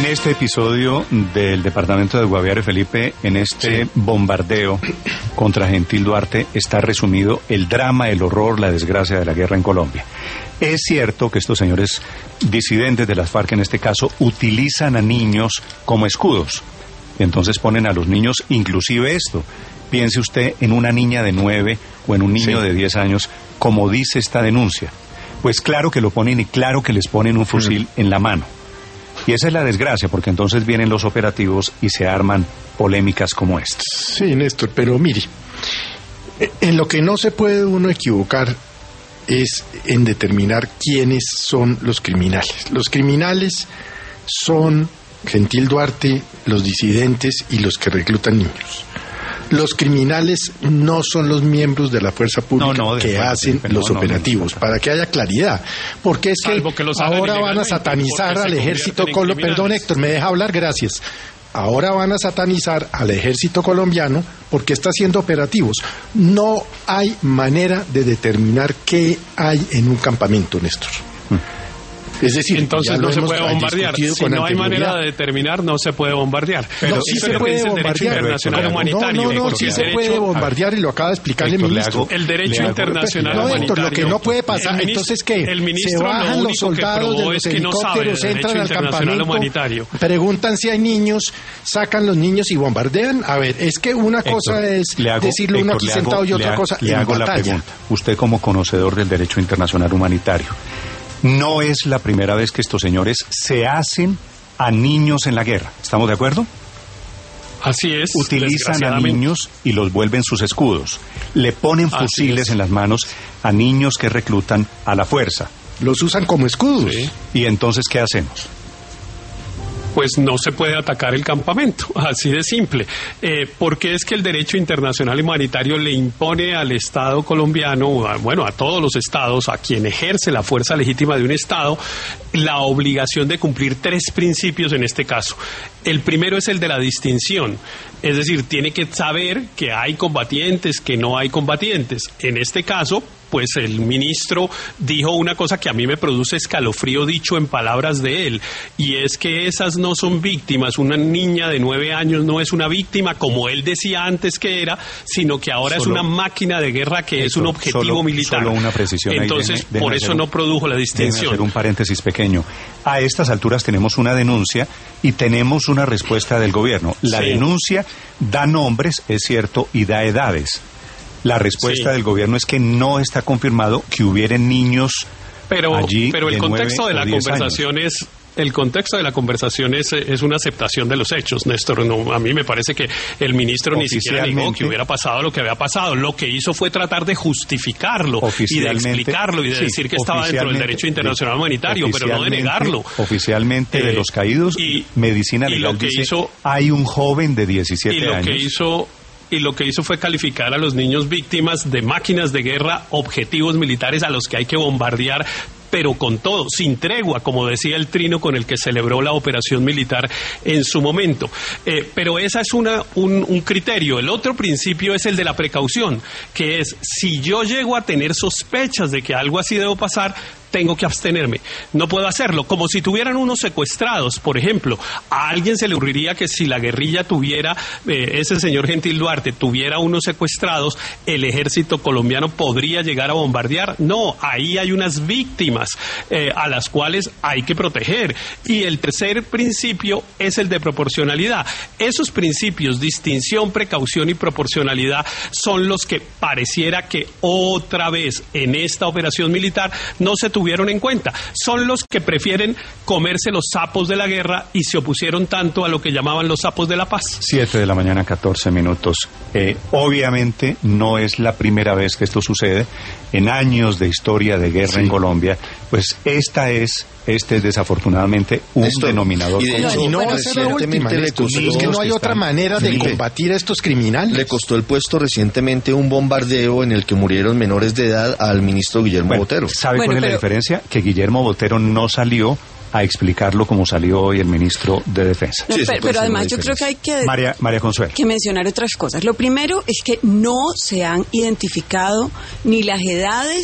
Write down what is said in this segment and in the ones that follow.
este episodio del departamento de Guaviare, Felipe, en este bombardeo contra Gentil Duarte, está resumido el drama, el horror, la desgracia de la guerra en Colombia. Es cierto que estos señores disidentes de las FARC, en este caso, utilizan a niños como escudos. Y entonces ponen a los niños, inclusive esto. Piense usted en una niña de 9 o en un niño de 10 años, como dice esta denuncia. Pues claro que lo ponen y claro que les ponen un fusil en la mano. Y esa es la desgracia, porque entonces vienen los operativos y se arman polémicas como esta. Sí, Néstor, pero mire, en lo que no se puede uno equivocar es en determinar quiénes son los criminales. Los criminales son Gentil Duarte, los disidentes y los que reclutan niños. Los criminales no son los miembros de la fuerza pública que hacen los operativos, para que haya claridad. Porque es que ahora van a satanizar al ejército colombiano. Perdón, Héctor, ¿me deja hablar? Gracias. Ahora van a satanizar al ejército colombiano porque está haciendo operativos. No hay manera de determinar qué hay en un campamento, Néstor. Es decir, entonces no se puede bombardear. Si no hay manera de determinar, no se puede bombardear. Pero sí se puede bombardear. No, sí se puede bombardear y lo acaba de explicar el ministro. El derecho internacional humanitario. Héctor, lo que no puede pasar, entonces ¿qué? Se bajan los soldados de los helicópteros, entran al campamento, preguntan si hay niños, sacan los niños y bombardean. A ver, es que una cosa es decirlo uno aquí sentado y otra cosa le hago la pregunta. Usted como conocedor del derecho internacional humanitario, no es la primera vez que estos señores se hacen a niños en la guerra. ¿Estamos de acuerdo? Así es. Utilizan a niños y los vuelven sus escudos. Le ponen fusiles en las manos a niños que reclutan a la fuerza. Los usan como escudos. Sí. ¿Y entonces qué hacemos? Pues no se puede atacar el campamento, así de simple. Porque es que el derecho internacional humanitario le impone al Estado colombiano, a todos los estados, a quien ejerce la fuerza legítima de un Estado, la obligación de cumplir 3 principios en este caso. El primero es el de la distinción, es decir, tiene que saber que hay combatientes, que no hay combatientes. En este caso, pues el ministro dijo una cosa que a mí me produce escalofrío dicho en palabras de él, y es que esas no son víctimas. Una niña de 9 años no es una víctima como él decía antes que era, sino que ahora es una máquina de guerra que es un objetivo militar. Solo una precisión. Entonces, por eso no produjo la distinción. Déjeme hacer un paréntesis pequeño. A estas alturas tenemos una denuncia y tenemos una respuesta del gobierno. La denuncia da nombres, es cierto, y da edades. La respuesta del gobierno es que no está confirmado que hubieran niños allí. Pero el contexto de la conversación años. El contexto de la conversación es una aceptación de los hechos, Néstor. No, a mí me parece que el ministro ni siquiera negó que hubiera pasado lo que había pasado. Lo que hizo fue tratar de justificarlo y de explicarlo y de decir que estaba dentro del derecho internacional humanitario, pero no de negarlo. Oficialmente de los caídos, Medicina Legal dice hay un joven de 17 años. Y lo que hizo fue calificar a los niños víctimas de máquinas de guerra, objetivos militares a los que hay que bombardear, pero con todo, sin tregua, como decía el trino con el que celebró la operación militar en su momento. Pero ese es un criterio. El otro principio es el de la precaución, que es, si yo llego a tener sospechas de que algo así debo pasar, tengo que abstenerme, no puedo hacerlo. Como si tuvieran unos secuestrados, por ejemplo. A alguien se le ocurriría que si la guerrilla tuviera, ese señor Gentil Duarte tuviera unos secuestrados, el ejército colombiano podría llegar a bombardear. No, ahí hay unas víctimas a las cuales hay que proteger. Y el tercer principio es el de proporcionalidad. Esos principios, distinción, precaución y proporcionalidad, son los que pareciera que otra vez en esta operación militar no se tuvieron en cuenta. Son los que prefieren comerse los sapos de la guerra y se opusieron tanto a lo que llamaban los sapos de la paz. 7 de la mañana, 14 minutos. Obviamente no es la primera vez que esto sucede. En años de historia de guerra en Colombia, pues este es desafortunadamente un denominador. Y no va a ser la última. Es que no hay otra manera de combatir a estos criminales. Le costó el puesto recientemente un bombardeo en el que murieron menores de edad al ministro Guillermo Botero. ¿Sabe cuál es la diferencia? Que Guillermo Botero no salió a explicarlo como salió hoy el ministro de Defensa. No, pero además yo creo que hay que María Consuelo, que mencionar otras cosas. Lo primero es que no se han identificado ni las edades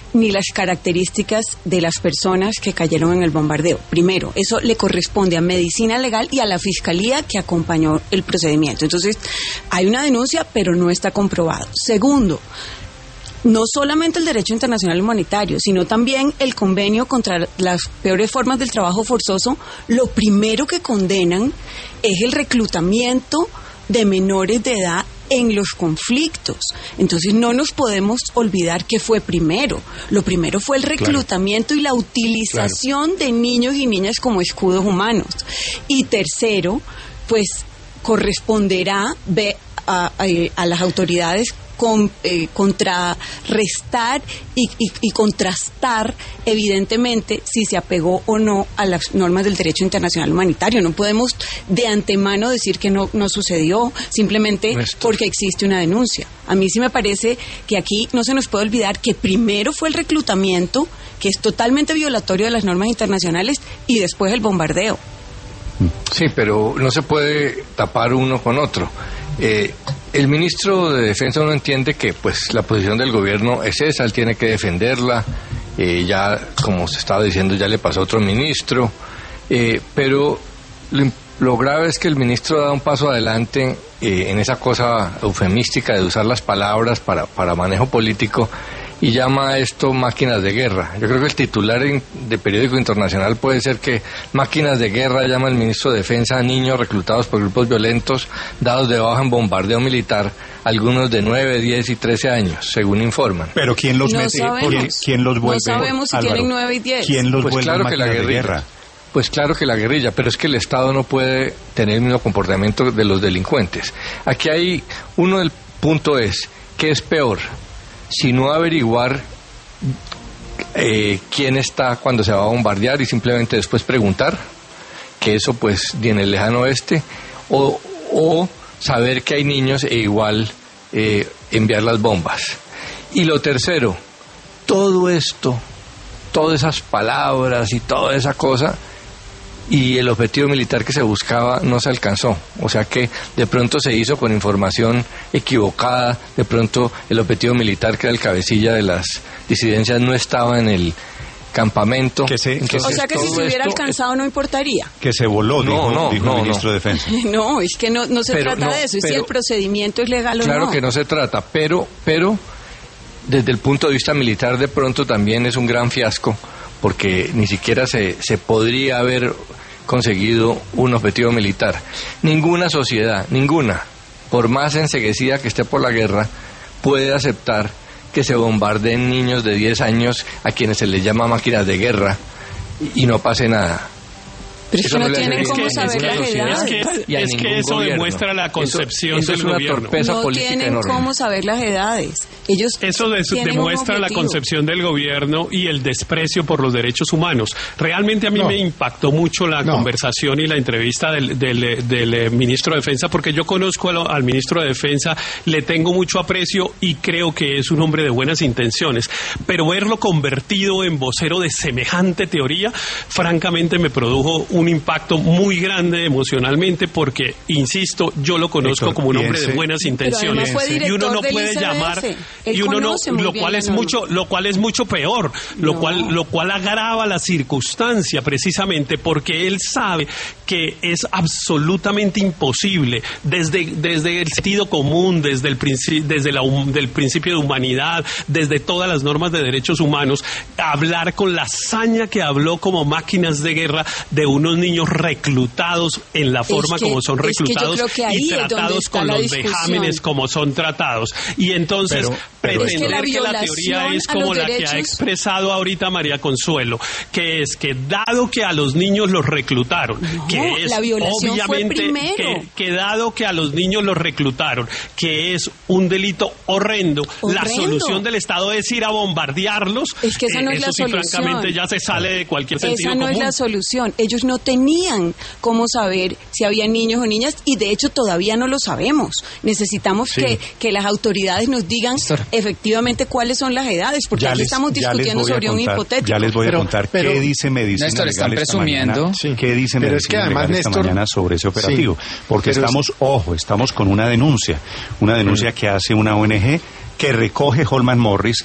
ni las características de las personas que cayeron en el bombardeo. Primero, eso le corresponde a Medicina Legal y a la Fiscalía que acompañó el procedimiento. Entonces, hay una denuncia, pero no está comprobado. Segundo, no solamente el derecho internacional humanitario, sino también el convenio contra las peores formas del trabajo forzoso, lo primero que condenan es el reclutamiento de menores de edad en los conflictos. Entonces no nos podemos olvidar que fue primero. Lo primero fue el reclutamiento y la utilización de niños y niñas como escudos humanos. Y tercero, pues corresponderá a las autoridades contrarrestar y contrastar evidentemente si se apegó o no a las normas del derecho internacional humanitario. No podemos de antemano decir que no sucedió simplemente porque existe una denuncia. A mí sí me parece que aquí no se nos puede olvidar que primero fue el reclutamiento, que es totalmente violatorio de las normas internacionales, y después el bombardeo. Sí, pero no se puede tapar uno con otro. El ministro de Defensa no entiende que pues la posición del gobierno es esa, él tiene que defenderla, ya como se estaba diciendo ya le pasó a otro ministro, pero lo grave es que el ministro da un paso adelante en esa cosa eufemística de usar las palabras para manejo político y llama a esto máquinas de guerra. Yo creo que el titular de periódico internacional puede ser que máquinas de guerra llama el ministro de Defensa a niños reclutados por grupos violentos dados de baja en bombardeo militar, algunos de 9, 10 y 13 años, según informan. Pero ¿quién los mete? ¿Quién los vuelve? No sabemos si Álvaro, tienen 9 y 10. ¿Quién los pues vuelve claro que la máquinas de guerrilla. guerra? Pues claro que la guerrilla, pero es que el Estado no puede tener el mismo comportamiento de los delincuentes. Aquí hay el punto es, ¿qué es peor? Si no averiguar quién está cuando se va a bombardear y simplemente después preguntar, que eso pues ni en el lejano oeste, o saber que hay niños e igual enviar las bombas. Y lo tercero, todo esto, todas esas palabras y toda esa cosa, y el objetivo militar que se buscaba no se alcanzó. O sea que de pronto se hizo con información equivocada, de pronto el objetivo militar que era el cabecilla de las disidencias no estaba en el campamento. O sea que si se hubiera alcanzado no importaría. Que se voló, dijo el ministro de Defensa. No, es que no se trata de eso, es si el procedimiento es legal o no. Claro que no se trata, pero desde el punto de vista militar de pronto también es un gran fiasco, porque ni siquiera se podría haber conseguido un objetivo militar. Ninguna sociedad, por más enceguecida que esté por la guerra, puede aceptar que se bombardeen niños de 10 años a quienes se les llama máquinas de guerra y no pase nada. Pero es que no tienen cómo saber las edades. Es que eso demuestra la concepción del gobierno. No tienen cómo saber las edades. Eso demuestra la concepción del gobierno y el desprecio por los derechos humanos. Realmente a mí me impactó mucho la conversación y la entrevista del ministro de Defensa, porque yo conozco al ministro de Defensa, le tengo mucho aprecio y creo que es un hombre de buenas intenciones. Pero verlo convertido en vocero de semejante teoría, francamente me produjo un impacto muy grande emocionalmente, porque, insisto, yo lo conozco Héctor, como un hombre de buenas intenciones, y uno no puede llamar, y uno no, lo cual es mucho peor, lo cual agrava la circunstancia, precisamente porque él sabe que es absolutamente imposible desde el sentido común, desde el principio de humanidad, desde todas las normas de derechos humanos, hablar con la saña que habló como máquinas de guerra de unos niños reclutados en la forma como son reclutados y tratados con los vejámenes como son tratados. Y entonces pretender que la teoría es como la que ha expresado ahorita María Consuelo, que es que dado que a los niños los reclutaron, que es obviamente que dado que a los niños los reclutaron, que es un delito horrendo, la solución del Estado es ir a bombardearlos. Es que esa no es la solución. Francamente ya se sale de cualquier sentido común. Esa no es la solución. Ellos no tenían cómo saber si había niños o niñas, y de hecho todavía no lo sabemos. Necesitamos que las autoridades nos digan efectivamente cuáles son las edades, porque aquí estamos discutiendo sobre un hipotético. Ya les voy a contar qué dice Medicina Néstor, Legal están presumiendo. ¿Qué dice Medicina Legal esta mañana sobre ese operativo? Porque estamos con una denuncia que hace una ONG que recoge Holman Morris,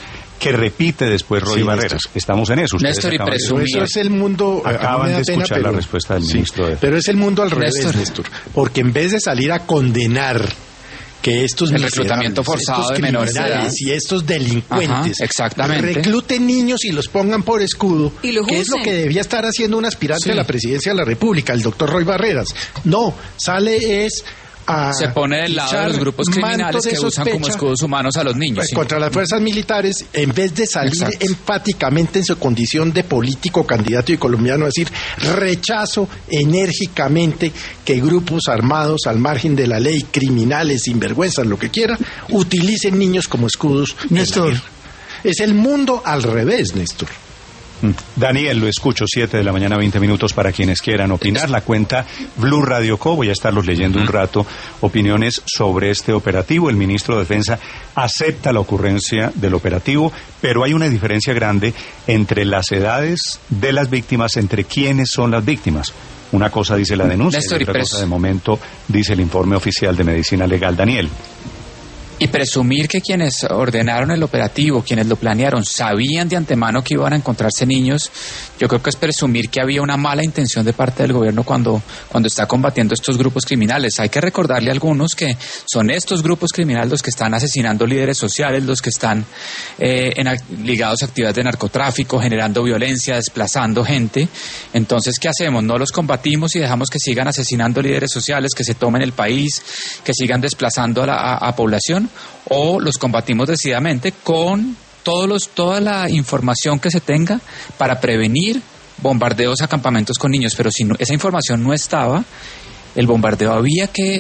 que repite después Roy Barreras. Estamos en eso. Néstor, y presumir. Eso es el mundo. Acaban de escuchar la respuesta del ministro. Pero es el mundo al revés, Néstor. Porque en vez de salir a condenar que estos el reclutamiento forzado de menores de edad y estos delincuentes recluten niños y los pongan por escudo, que es lo que debía estar haciendo un aspirante a la presidencia de la República, el doctor Roy Barreras. No, sale se pone del lado de los grupos criminales que usan como escudos humanos a los niños. Contra las fuerzas militares, en vez de salir enfáticamente en su condición de político candidato y colombiano, a decir, rechazo enérgicamente que grupos armados al margen de la ley, criminales, sinvergüenzas, lo que quiera, utilicen niños como escudos. Néstor, es el mundo al revés, Néstor. Daniel, lo escucho, 7 de la mañana, 20 minutos para quienes quieran opinar. La cuenta Blue Radio Co, voy a estarlos leyendo un rato, opiniones sobre este operativo. El ministro de Defensa acepta la ocurrencia del operativo, pero hay una diferencia grande entre las edades de las víctimas, entre quiénes son las víctimas. Una cosa dice la denuncia y otra cosa de momento dice el informe oficial de Medicina Legal. Daniel. Y presumir que quienes ordenaron el operativo, quienes lo planearon, sabían de antemano que iban a encontrarse niños, yo creo que es presumir que había una mala intención de parte del gobierno cuando está combatiendo estos grupos criminales. Hay que recordarle a algunos que son estos grupos criminales los que están asesinando líderes sociales, los que están ligados a actividades de narcotráfico, generando violencia, desplazando gente. Entonces, ¿qué hacemos? ¿No los combatimos y dejamos que sigan asesinando líderes sociales, que se tomen el país, que sigan desplazando a población? ¿O los combatimos decididamente con toda la información que se tenga para prevenir bombardeos a campamentos con niños? Pero si esa información no estaba, el bombardeo había que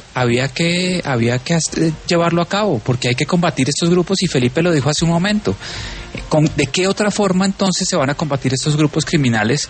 llevarlo a cabo, porque hay que combatir estos grupos, y Felipe lo dijo hace un momento. ¿De qué otra forma entonces se van a combatir estos grupos criminales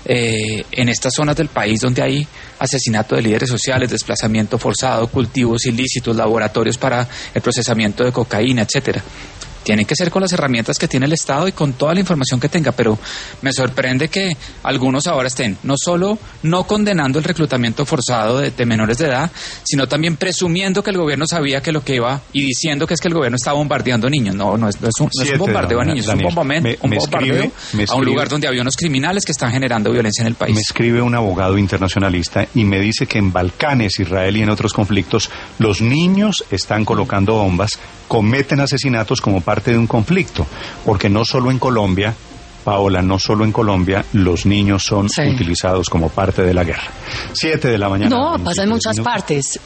en estas zonas del país donde hay asesinato de líderes sociales, desplazamiento forzado, cultivos ilícitos, laboratorios para el procesamiento de cocaína, etcétera? Tienen que ser con las herramientas que tiene el Estado y con toda la información que tenga, pero me sorprende que algunos ahora estén no solo no condenando el reclutamiento forzado de menores de edad, sino también presumiendo que el gobierno sabía que lo que iba, y diciendo que es que el gobierno estaba bombardeando niños. No es un bombardeo a niños, Daniel, es un bombardeo a un lugar donde había unos criminales que están generando violencia en el país. Me escribe un abogado internacionalista y me dice que en Balcanes, Israel y en otros conflictos, los niños están colocando bombas, cometen asesinatos como parte de un conflicto, porque no solo en Colombia, Paola, no solo en Colombia los niños son utilizados como parte de la guerra. 7 de la mañana. No, pasa en muchas partes.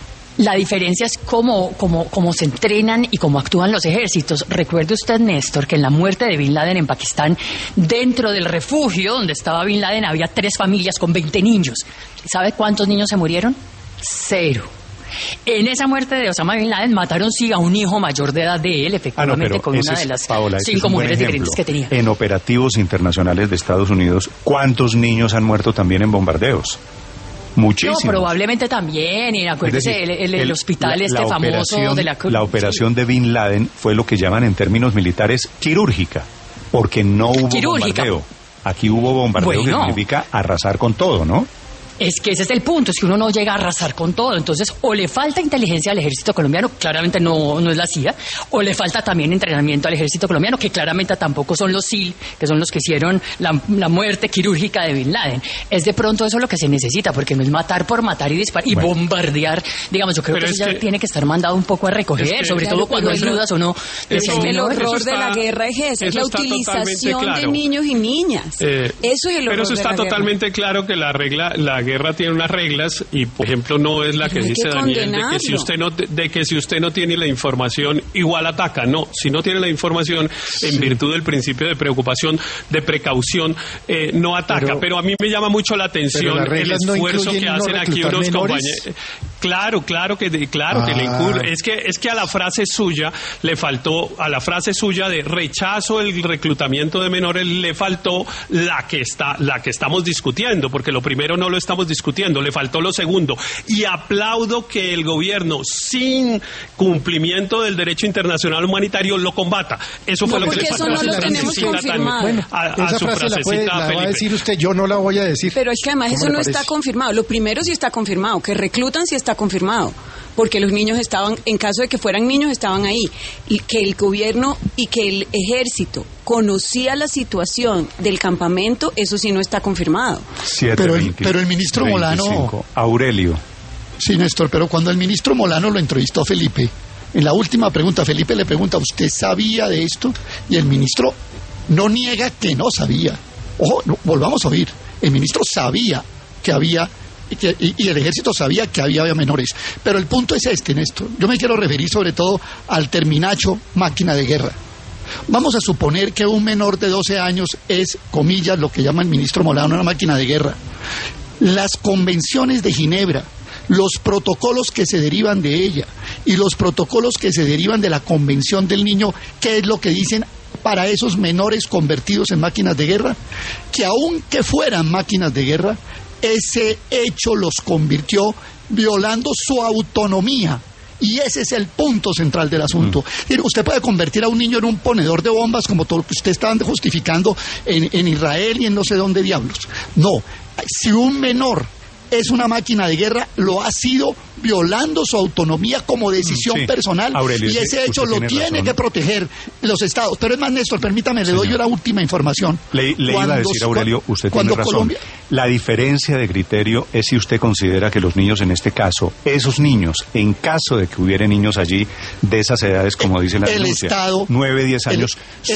La diferencia es cómo se entrenan y cómo actúan los ejércitos. Recuerde usted, Néstor, que en la muerte de Bin Laden en Pakistán, dentro del refugio donde estaba Bin Laden, había 3 familias con 20 niños. ¿Sabe cuántos niños se murieron? 0. En esa muerte de Osama Bin Laden mataron a un hijo mayor de edad de él, efectivamente, con una de las 5 mujeres diferentes que tenía. En operativos internacionales de Estados Unidos, ¿cuántos niños han muerto también en bombardeos? Muchísimos. No, probablemente también, y acuérdese, el hospital famoso de la operación de Bin Laden fue lo que llaman en términos militares quirúrgica, porque no hubo bombardeo. Aquí hubo bombardeo, que significa arrasar con todo, ¿no? Es que ese es el punto, es que uno no llega a arrasar con todo. Entonces, o le falta inteligencia al ejército colombiano, claramente no es la CIA, o le falta también entrenamiento al ejército colombiano, que claramente tampoco son los SEAL, que son los que hicieron la muerte quirúrgica de Bin Laden. Es de pronto eso lo que se necesita, porque no es matar por matar y disparar y bombardear. Digamos, yo creo que eso ya tiene que estar mandado un poco a recoger, sobre todo cuando hay dudas o no. El horror de la guerra es ese, es la utilización de niños y niñas. Eso es el horror. Pero eso está totalmente claro, que la guerra tiene unas reglas, y por ejemplo no es la que dice Daniel, de que si usted no tiene la información igual ataca. No, si no tiene la información, en virtud del principio de preocupación, de precaución, no ataca. Pero a mí me llama mucho la atención el esfuerzo que hacen aquí unos compañeros. Claro que le incurre. Es que a la frase suya le faltó, a la frase suya de rechazo el reclutamiento de menores, le faltó la que estamos discutiendo, porque lo primero no lo estamos discutiendo, le faltó lo segundo. Y aplaudo que el gobierno, sin cumplimiento del derecho internacional humanitario, lo combata. Eso fue lo que le faltó. Eso no lo tenemos confirmado. Bueno, esa frase la va a decir usted, yo no la voy a decir. Pero es que además eso no está confirmado. Lo primero sí está confirmado, que reclutan sí está confirmado, porque los niños estaban, en caso de que fueran niños, estaban ahí, y que el gobierno y que el ejército conocía la situación del campamento, eso sí no está confirmado. Pero el ministro 25. Molano... Aurelio. Sí, Néstor, pero cuando el ministro Molano lo entrevistó a Felipe, en la última pregunta, Felipe le pregunta, ¿usted sabía de esto? Y el ministro no niega que no sabía. Ojo, no, volvamos a oír. El ministro sabía que había, y el ejército sabía que había menores. Pero el punto es este, Néstor. Yo me quiero referir sobre todo al terminacho máquina de guerra. Vamos a suponer que un menor de 12 años es, comillas, lo que llama el ministro Molano, una máquina de guerra. Las convenciones de Ginebra, los protocolos que se derivan de ella y los protocolos que se derivan de la Convención del Niño, ¿qué es lo que dicen para esos menores convertidos en máquinas de guerra? Que aunque fueran máquinas de guerra, ese hecho los convirtió violando su autonomía. Y ese es el punto central del asunto. Usted puede convertir a un niño en un ponedor de bombas, como todo lo que usted está justificando en Israel y en no sé dónde diablos. No, si un menor es una máquina de guerra, lo ha sido violando su autonomía como decisión personal, Aurelio, y ese hecho lo tiene que proteger los estados. Pero es más, Néstor, permítame, le doy yo la última información. Le iba a decir, Aurelio, usted tiene razón. Colombia... La diferencia de criterio es si usted considera que los niños en este caso, esos niños, en caso de que hubiera niños allí de esas edades, como dice la denuncia, 9, 10 años,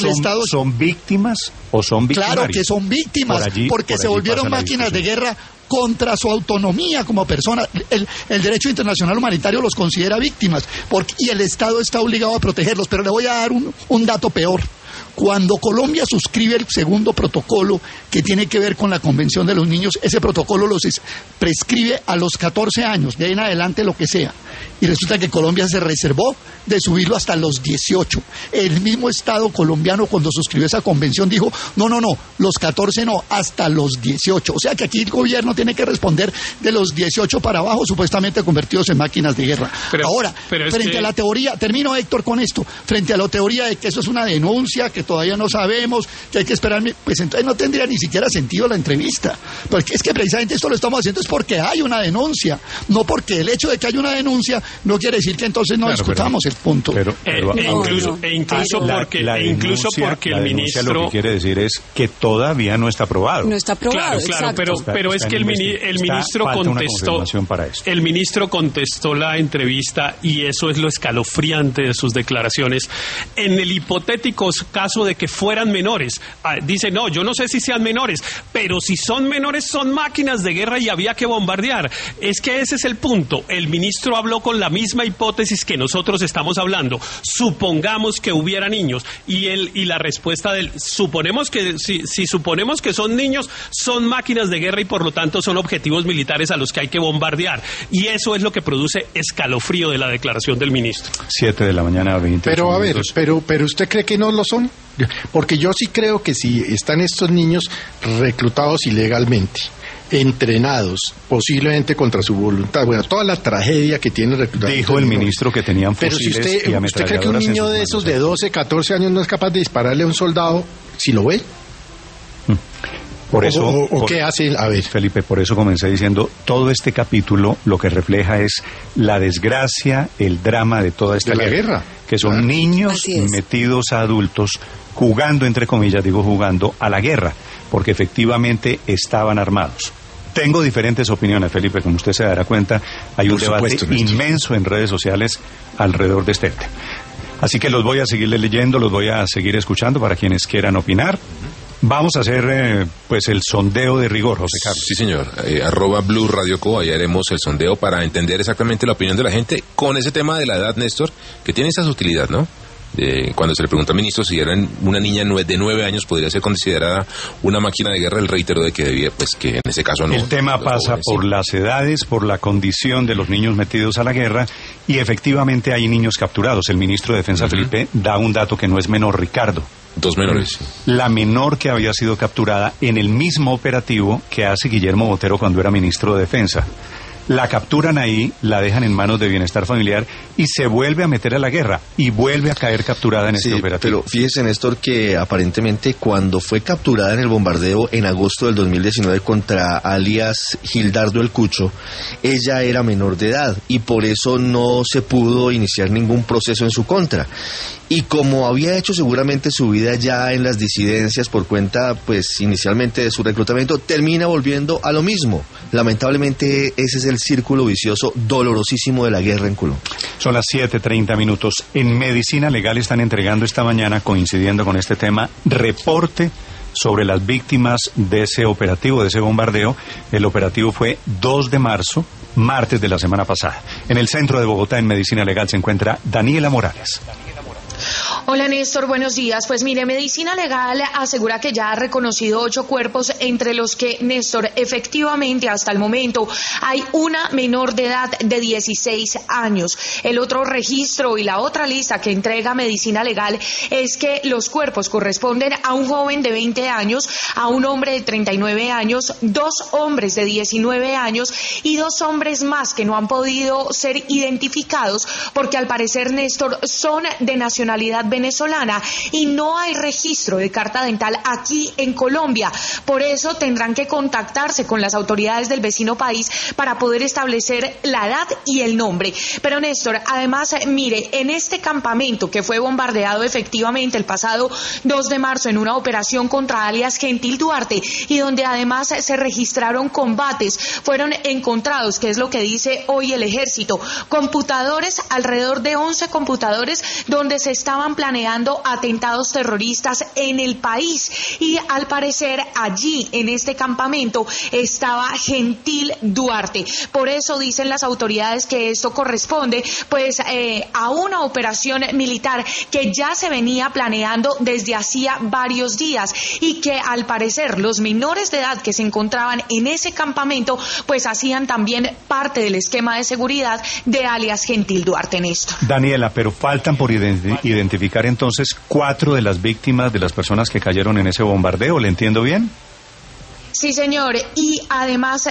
¿son víctimas o son victimarios? Claro que son víctimas, porque se volvieron máquinas de guerra contra su autonomía como persona. El derecho internacional humanitario los considera víctimas, y el Estado está obligado a protegerlos. Pero le voy a dar un dato peor. Cuando Colombia suscribe el segundo protocolo que tiene que ver con la Convención de los Niños, ese protocolo los prescribe a los 14 años, de ahí en adelante lo que sea. Y resulta que Colombia se reservó de subirlo hasta los 18. El mismo Estado colombiano, cuando suscribió esa convención, dijo, no, los 14 no, hasta los 18. O sea que aquí el gobierno tiene que responder de los 18 para abajo, supuestamente convertidos en máquinas de guerra. Ahora, frente a la teoría, termino, Héctor, con esto, frente a la teoría de que eso es una denuncia, que todavía no sabemos, que hay que esperar, pues entonces no tendría ni siquiera sentido la entrevista. Porque es que precisamente esto lo estamos haciendo es porque hay una denuncia, no porque el hecho de que haya una denuncia no quiere decir que entonces no discutamos el punto. Incluso porque el ministro... Lo que quiere decir es que todavía no está aprobado. No está aprobado, claro, pero es que el ministro contestó, el ministro contestó la entrevista, y eso es lo escalofriante de sus declaraciones. En el hipotético caso de que fueran menores, dice, no, yo no sé si sean menores, pero si son menores son máquinas de guerra y había que bombardear. Es que ese es el punto. El ministro habló con la misma hipótesis que nosotros estamos hablando. Supongamos que hubiera niños, y la respuesta del suponemos que si suponemos que son niños, son máquinas de guerra y por lo tanto son objetivos militares a los que hay que bombardear. Y eso es lo que produce escalofrío de la declaración del ministro. 7 de la mañana, 20. Pero a ver, pero ¿usted cree que no lo son? Porque yo sí creo que si están estos niños reclutados ilegalmente, entrenados, posiblemente contra su voluntad, bueno, toda la tragedia que tiene reclutado. Dijo el ministro que tenían fusiles. Pero si usted cree que un niño de esos de 12, 14 años no es capaz de dispararle a un soldado, si lo ve. Por eso, ¿qué hace? A ver, Felipe, por eso comencé diciendo, todo este capítulo lo que refleja es la desgracia, el drama de toda esta guerra. Que son niños metidos a adultos jugando, entre comillas, digo jugando, a la guerra, porque efectivamente estaban armados. Tengo diferentes opiniones, Felipe, como usted se dará cuenta, hay un debate inmenso en redes sociales alrededor de este tema. Así que los voy a seguir leyendo, los voy a seguir escuchando para quienes quieran opinar. Vamos a hacer pues el sondeo de rigor, José Carlos. Sí, señor. @Blue Radio Co. Ahí haremos el sondeo para entender exactamente la opinión de la gente con ese tema de la edad, Néstor, que tiene esa sutilidad, ¿no? Cuando se le pregunta al ministro si era una niña de 9 años podría ser considerada una máquina de guerra, él reiteró de que debía, pues que en ese caso no. El tema pasa por las edades, por la condición de los niños metidos a la guerra, y efectivamente hay niños capturados. El ministro de Defensa, Felipe, da un dato que no es menor, Ricardo. 2 menores. La menor que había sido capturada en el mismo operativo que hace Guillermo Botero cuando era ministro de Defensa. La capturan ahí, la dejan en manos de Bienestar Familiar y se vuelve a meter a la guerra y vuelve a caer capturada en este operativo. Pero fíjese, Néstor, que aparentemente cuando fue capturada en el bombardeo en agosto del 2019 contra alias Gildardo el Cucho, ella era menor de edad y por eso no se pudo iniciar ningún proceso en su contra. Y como había hecho seguramente su vida ya en las disidencias por cuenta, pues inicialmente de su reclutamiento, termina volviendo a lo mismo. Lamentablemente ese es el círculo vicioso dolorosísimo de la guerra en Colombia. Son las 7:30 minutos. En Medicina Legal están entregando esta mañana, coincidiendo con este tema, reporte sobre las víctimas de ese operativo, de ese bombardeo. El operativo fue 2 de marzo, martes de la semana pasada. En el centro de Bogotá, en Medicina Legal, se encuentra Daniela Morales. Hola Néstor, buenos días. Pues mire, Medicina Legal asegura que ya ha reconocido 8 cuerpos, entre los que, Néstor, efectivamente hasta el momento hay una menor de edad de 16 años. El otro registro y la otra lista que entrega Medicina Legal es que los cuerpos corresponden a un joven de 20 años, a un hombre de 39 años, 2 hombres de 19 años y 2 hombres más que no han podido ser identificados porque al parecer, Néstor, son de nacionalidad venezolana y no hay registro de carta dental aquí en Colombia. Por eso tendrán que contactarse con las autoridades del vecino país para poder establecer la edad y el nombre. Pero Néstor, además, mire, en este campamento que fue bombardeado efectivamente el pasado 2 de marzo en una operación contra alias Gentil Duarte y donde además se registraron combates, fueron encontrados, que es lo que dice hoy el ejército, computadores, alrededor de 11 computadores donde se estaban planeando atentados terroristas en el país y al parecer allí en este campamento estaba Gentil Duarte. Por eso dicen las autoridades que esto corresponde pues a una operación militar que ya se venía planeando desde hacía varios días y que al parecer los menores de edad que se encontraban en ese campamento pues hacían también parte del esquema de seguridad de alias Gentil Duarte, Néstor. Daniela, pero faltan por identificar entonces 4 de las víctimas de las personas que cayeron en ese bombardeo, ¿le entiendo bien? Sí, señor, y además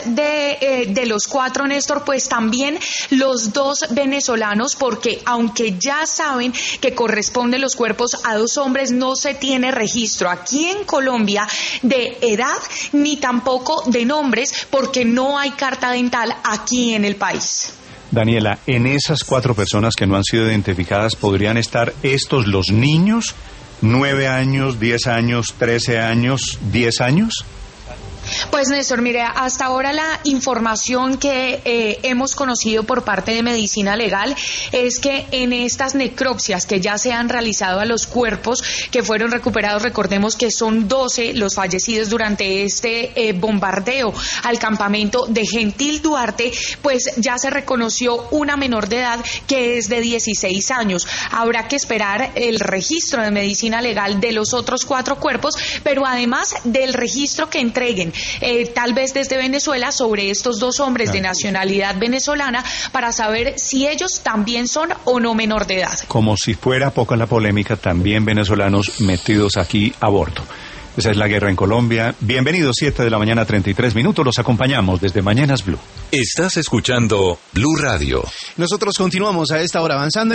de los 4, Néstor, pues también los 2 venezolanos, porque aunque ya saben que corresponden los cuerpos a 2 hombres, no se tiene registro aquí en Colombia de edad ni tampoco de nombres, porque no hay carta dental aquí en el país. Daniela, en esas 4 personas que no han sido identificadas, ¿podrían estar estos los niños? ¿9 años, 10 años, 13 años, 10 años? Pues Néstor, mire, hasta ahora la información que hemos conocido por parte de Medicina Legal es que en estas necropsias que ya se han realizado a los cuerpos que fueron recuperados, recordemos que son 12 los fallecidos durante este bombardeo al campamento de Gentil Duarte, pues ya se reconoció una menor de edad que es de 16 años. Habrá que esperar el registro de Medicina Legal de los otros 4 cuerpos, pero además del registro que entreguen tal vez desde Venezuela sobre estos 2 hombres de nacionalidad venezolana para saber si ellos también son o no menor de edad. Como si fuera poca la polémica, también venezolanos metidos aquí a bordo. Esa es la guerra en Colombia. Bienvenidos, 7 de la mañana, 33 minutos. Los acompañamos desde Mañanas Blue. Estás escuchando Blue Radio. Nosotros continuamos a esta hora avanzando.